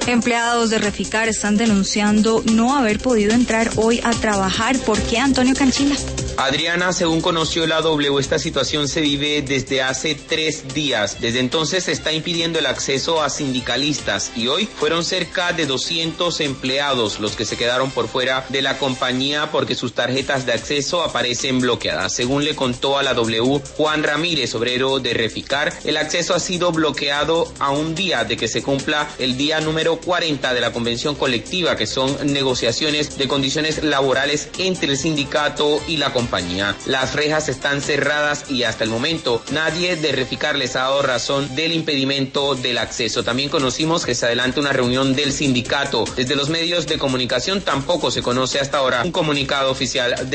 Empleados de Reficar están denunciando no haber podido entrar hoy a trabajar. ¿Por qué, Antonio Canchila? Adriana, según conoció la W, esta situación se vive desde hace 3 días. Desde entonces se está impidiendo el acceso a sindicalistas y hoy fueron cerca de 200 empleados los que se quedaron por fuera de la compañía porque sus tarjetas de acceso aparecen bloqueadas. Según le contó a la W Juan Ramírez, obrero de Reficar, el acceso ha sido bloqueado a un día de que se cumpla el día número 40 de la convención colectiva, que son negociaciones de condiciones laborales entre el sindicato y la compañía. Las rejas están cerradas y hasta el momento nadie de Reficar les ha dado razón del impedimento del acceso. También conocimos que se adelanta una reunión del sindicato. Desde los medios de comunicación tampoco se conoce hasta ahora un comunicado oficial